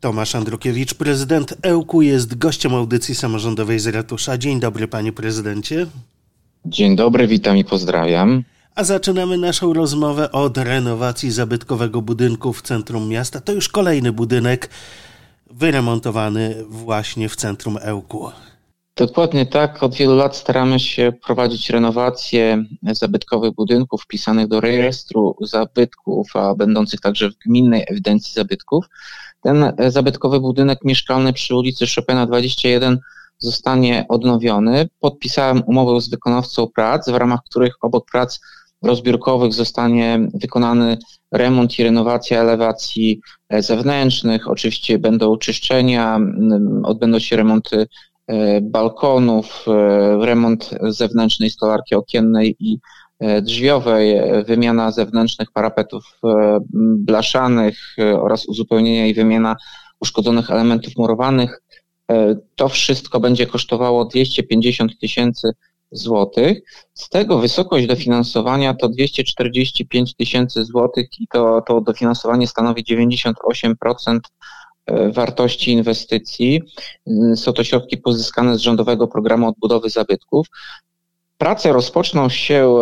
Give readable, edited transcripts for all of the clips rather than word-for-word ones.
Tomasz Andrukiewicz, prezydent Ełku, jest gościem audycji samorządowej z Ratusza. Dzień dobry, panie prezydencie. Dzień dobry, witam i pozdrawiam. A zaczynamy naszą rozmowę od renowacji zabytkowego budynku w centrum miasta. To już kolejny budynek wyremontowany właśnie w centrum Ełku. Dokładnie tak. Od wielu lat staramy się prowadzić renowację zabytkowych budynków wpisanych do rejestru zabytków, a będących także w gminnej ewidencji zabytków. Ten zabytkowy budynek mieszkalny przy ulicy Chopina 21 zostanie odnowiony. Podpisałem umowę z wykonawcą prac, w ramach których obok prac rozbiórkowych zostanie wykonany remont i renowacja elewacji zewnętrznych. Oczywiście będą czyszczenia, odbędą się remonty balkonów, remont zewnętrznej stolarki okiennej i drzwiowej, wymiana zewnętrznych parapetów blaszanych oraz uzupełnienia i wymiana uszkodzonych elementów murowanych. To wszystko będzie kosztowało 250 000 złotych. Z tego wysokość dofinansowania to 245 000 złotych i to dofinansowanie stanowi 98% wartości inwestycji. Są to środki pozyskane z Rządowego Programu Odbudowy Zabytków. Prace rozpoczną się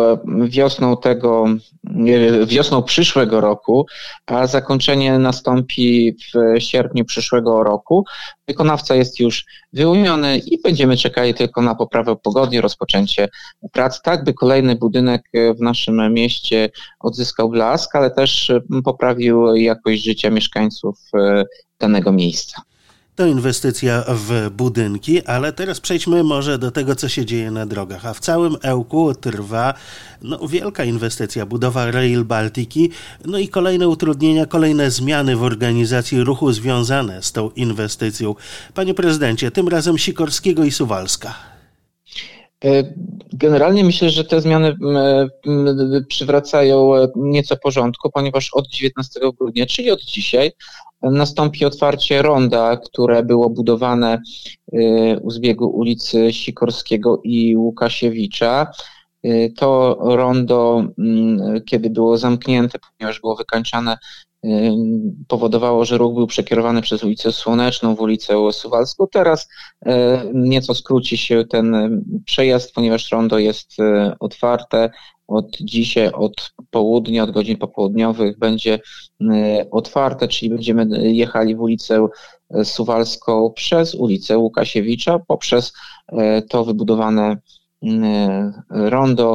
wiosną przyszłego roku, a zakończenie nastąpi w sierpniu przyszłego roku. Wykonawca jest już wyłoniony i będziemy czekali tylko na poprawę pogody i rozpoczęcie prac, tak by kolejny budynek w naszym mieście odzyskał blask, ale też poprawił jakość życia mieszkańców danego miejsca. To inwestycja w budynki, ale teraz przejdźmy może do tego, co się dzieje na drogach. A w całym Ełku trwa wielka inwestycja, budowa Rail Baltiki, i kolejne utrudnienia, kolejne zmiany w organizacji ruchu związane z tą inwestycją. Panie prezydencie, tym razem Sikorskiego i Suwalska. Generalnie myślę, że te zmiany przywracają nieco porządku, ponieważ od 19 grudnia, czyli od dzisiaj, nastąpi otwarcie ronda, które było budowane u zbiegu ulicy Sikorskiego i Łukasiewicza. To rondo, kiedy było zamknięte, ponieważ było wykańczane, powodowało, że ruch był przekierowany przez ulicę Słoneczną w ulicę Suwalską. Teraz nieco skróci się ten przejazd, ponieważ rondo jest otwarte. Od dzisiaj, od południa, od godzin popołudniowych będzie otwarte, czyli będziemy jechali w ulicę Suwalską przez ulicę Łukasiewicza, poprzez to wybudowane rondo.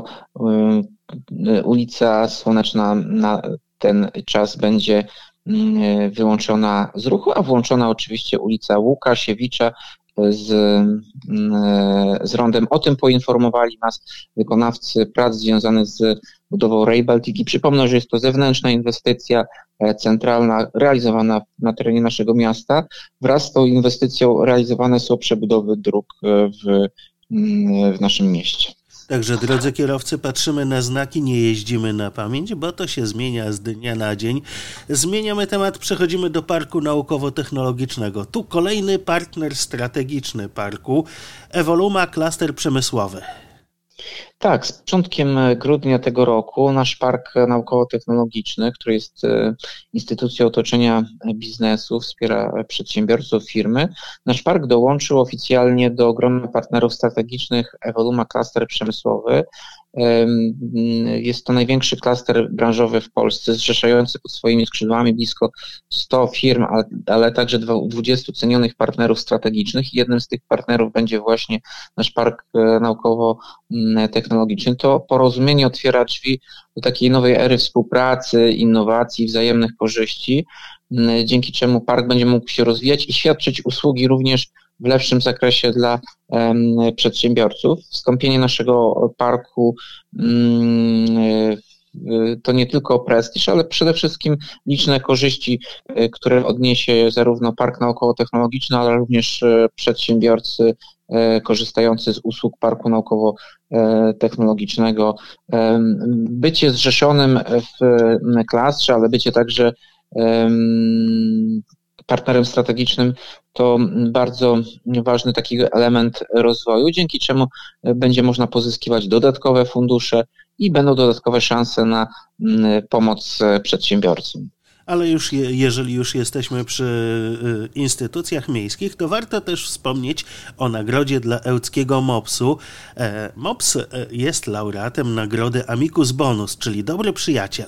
Ulica Słoneczna na ten czas będzie wyłączona z ruchu, a włączona oczywiście ulica Łukasiewicza z rondem. O tym poinformowali nas wykonawcy prac związanych z budową Rail Baltiki. Przypomnę, że jest to zewnętrzna inwestycja centralna realizowana na terenie naszego miasta. Wraz z tą inwestycją realizowane są przebudowy dróg w naszym mieście. Także, drodzy kierowcy, patrzymy na znaki, nie jeździmy na pamięć, bo to się zmienia z dnia na dzień. Zmieniamy temat, przechodzimy do Parku Naukowo-Technologicznego. Tu kolejny partner strategiczny parku, Evoluma, klaster przemysłowy. Tak, z początkiem grudnia tego roku nasz Park Naukowo-Technologiczny, który jest instytucją otoczenia biznesu, wspiera przedsiębiorców, firmy, nasz park dołączył oficjalnie do grona partnerów strategicznych Evoluma Cluster Przemysłowy. Jest to największy klaster branżowy w Polsce, zrzeszający pod swoimi skrzydłami blisko 100 firm, ale także 20 cenionych partnerów strategicznych. Jednym z tych partnerów będzie właśnie nasz Park Naukowo-Technologiczny. To porozumienie otwiera drzwi do takiej nowej ery współpracy, innowacji, wzajemnych korzyści, dzięki czemu park będzie mógł się rozwijać i świadczyć usługi również w lepszym zakresie dla przedsiębiorców. Wstąpienie naszego parku to nie tylko prestiż, ale przede wszystkim liczne korzyści, które odniesie zarówno Park Naukowo-Technologiczny, ale również przedsiębiorcy korzystający z usług Parku Naukowo-Technologicznego. Bycie zrzeszonym w klastrze, ale bycie także partnerem strategicznym to bardzo ważny taki element rozwoju, dzięki czemu będzie można pozyskiwać dodatkowe fundusze i będą dodatkowe szanse na pomoc przedsiębiorcom. Ale jeżeli już jesteśmy przy instytucjach miejskich, to warto też wspomnieć o nagrodzie dla ełckiego MOPS-u. MOPS jest laureatem nagrody Amicus Bonus, czyli dobry przyjaciel.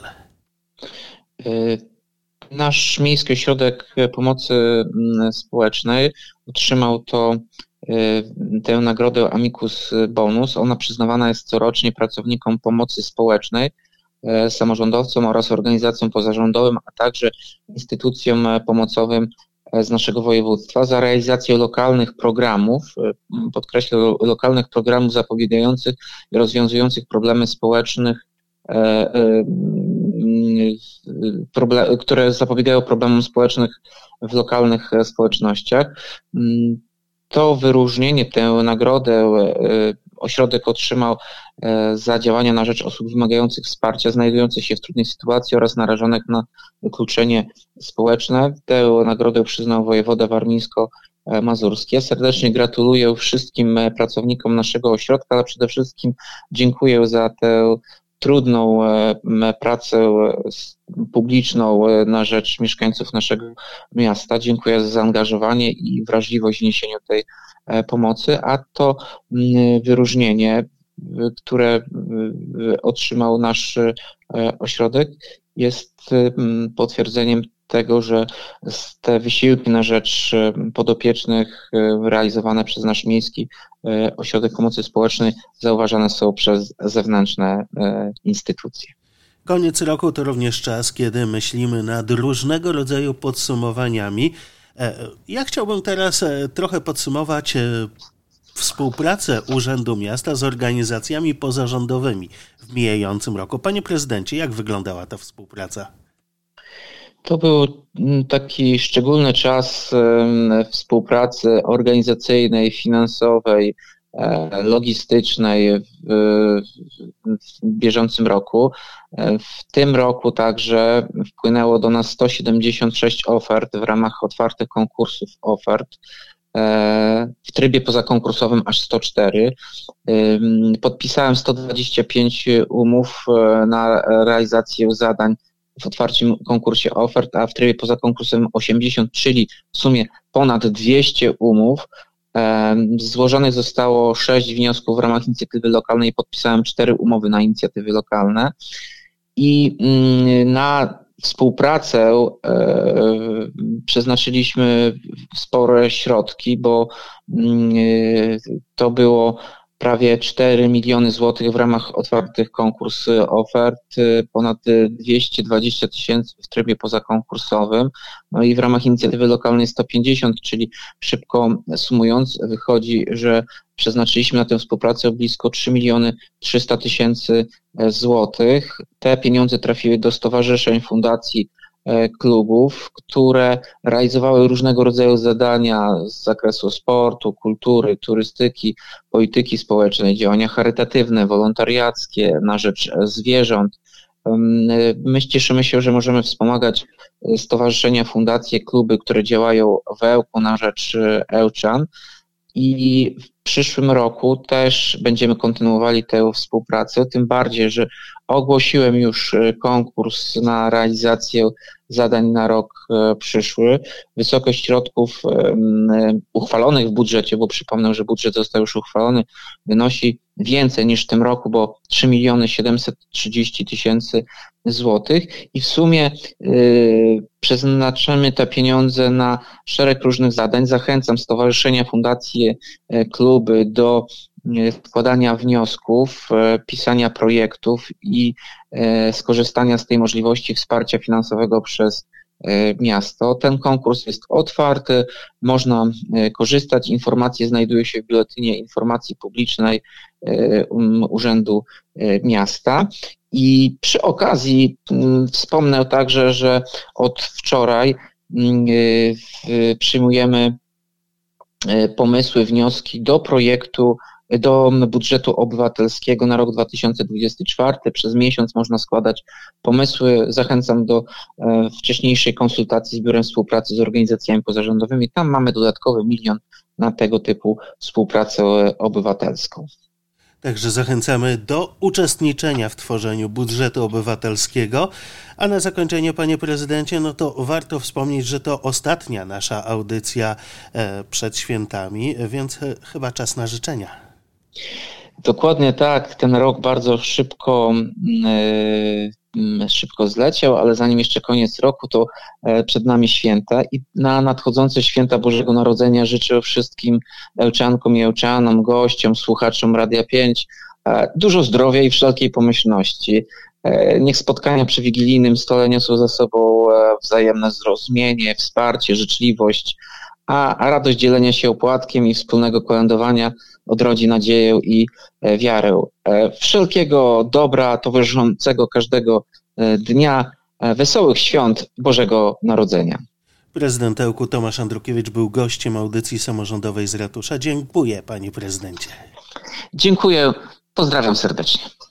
Nasz Miejski Ośrodek Pomocy Społecznej otrzymał tę nagrodę Amicus Bonus. Ona przyznawana jest corocznie pracownikom pomocy społecznej, samorządowcom oraz organizacjom pozarządowym, a także instytucjom pomocowym z naszego województwa za realizację lokalnych programów, podkreślę, lokalnych programów zapobiegających i rozwiązujących problemy społecznych, które zapobiegają problemom społecznych w lokalnych społecznościach. To wyróżnienie, tę nagrodę ośrodek otrzymał za działania na rzecz osób wymagających wsparcia, znajdujących się w trudnej sytuacji oraz narażonych na wykluczenie społeczne. Tę nagrodę przyznał wojewoda warmińsko-mazurski. Ja serdecznie gratuluję wszystkim pracownikom naszego ośrodka, ale przede wszystkim dziękuję za tę trudną pracę publiczną na rzecz mieszkańców naszego miasta. Dziękuję za zaangażowanie i wrażliwość w niesieniu tej pomocy, a to wyróżnienie, które otrzymał nasz ośrodek, jest potwierdzeniem tego, że te wysiłki na rzecz podopiecznych realizowane przez nasz Miejski Ośrodek Pomocy Społecznej zauważane są przez zewnętrzne instytucje. Koniec roku to również czas, kiedy myślimy nad różnego rodzaju podsumowaniami. Ja chciałbym teraz trochę podsumować współpracę Urzędu Miasta z organizacjami pozarządowymi w mijającym roku. Panie prezydencie, jak wyglądała ta współpraca? To był taki szczególny czas współpracy organizacyjnej, finansowej, logistycznej w bieżącym roku. W tym roku także wpłynęło do nas 176 ofert w ramach otwartych konkursów ofert. W trybie pozakonkursowym aż 104. Podpisałem 125 umów na realizację zadań w otwartym konkursie ofert, a w trybie pozakonkursowym 80, czyli w sumie ponad 200 umów. Złożonych zostało 6 wniosków w ramach inicjatywy lokalnej, podpisałem 4 umowy na inicjatywy lokalne i na współpracę przeznaczyliśmy spore środki, bo to było prawie 4 miliony złotych w ramach otwartych konkursów ofert, ponad 220 tysięcy w trybie pozakonkursowym, no i w ramach inicjatywy lokalnej 150, czyli szybko sumując wychodzi, że przeznaczyliśmy na tę współpracę blisko 3 miliony 300 tysięcy złotych. Te pieniądze trafiły do stowarzyszeń, fundacji, klubów, które realizowały różnego rodzaju zadania z zakresu sportu, kultury, turystyki, polityki społecznej, działania charytatywne, wolontariackie na rzecz zwierząt. My cieszymy się, że możemy wspomagać stowarzyszenia, fundacje, kluby, które działają w Ełku na rzecz Ełczan i w przyszłym roku też będziemy kontynuowali tę współpracę, tym bardziej, że ogłosiłem już konkurs na realizację zadań na rok przyszły. Wysokość środków uchwalonych w budżecie, bo przypomnę, że budżet został już uchwalony, wynosi więcej niż w tym roku, bo 3 miliony 730 tysięcy złotych i w sumie przeznaczymy te pieniądze na szereg różnych zadań. Zachęcam stowarzyszenia, fundacje, kluby do składania wniosków, pisania projektów i skorzystania z tej możliwości wsparcia finansowego przez miasto. Ten konkurs jest otwarty, można korzystać. Informacje znajdują się w Biuletynie Informacji Publicznej Urzędu Miasta. I przy okazji wspomnę także, że od wczoraj przyjmujemy pomysły, wnioski do budżetu obywatelskiego na rok 2024. Przez miesiąc można składać pomysły. Zachęcam do wcześniejszej konsultacji z Biurem Współpracy z organizacjami pozarządowymi. Tam mamy dodatkowy 1 milion na tego typu współpracę obywatelską. Także zachęcamy do uczestniczenia w tworzeniu budżetu obywatelskiego. A na zakończenie, panie prezydencie, no to warto wspomnieć, że to ostatnia nasza audycja przed świętami, więc chyba czas na życzenia. Dokładnie tak. Ten rok bardzo szybko zleciał, ale zanim jeszcze koniec roku, to przed nami święta i na nadchodzące święta Bożego Narodzenia życzę wszystkim Ełczankom i Ełczanom, gościom, słuchaczom Radia 5 dużo zdrowia i wszelkiej pomyślności. Niech spotkania przy wigilijnym stole niosą za sobą wzajemne zrozumienie, wsparcie, życzliwość, a radość dzielenia się opłatkiem i wspólnego kolędowania odrodzi nadzieję i wiarę. Wszelkiego dobra towarzyszącego każdego dnia, wesołych świąt Bożego Narodzenia. Prezydent Ełku Tomasz Andrukiewicz był gościem audycji samorządowej z ratusza. Dziękuję, panie prezydencie. Dziękuję, pozdrawiam serdecznie.